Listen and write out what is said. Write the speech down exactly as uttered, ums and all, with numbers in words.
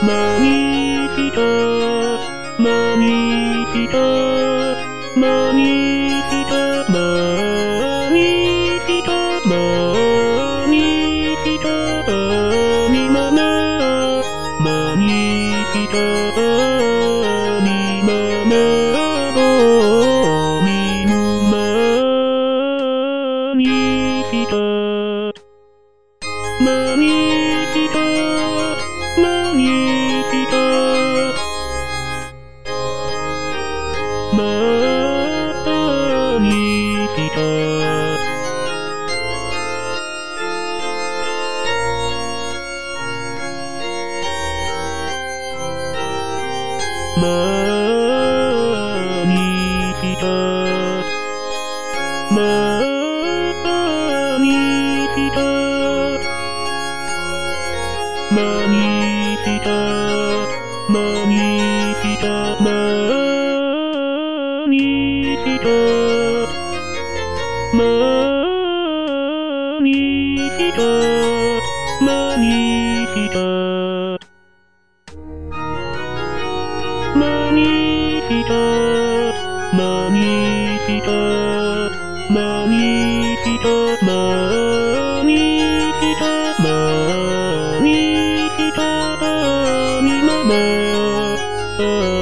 マニフィトマニフィトマニフィトマニフィトマニフィトミマママニフィトミママボミムマニフィトマニフィトマニフィトマニフィトマニフィトマニフィトマニフィトマニフィトマニフィトマニフィトマニフィトマニフィトマニフィトマニフィトマニフィトマニフィトミママ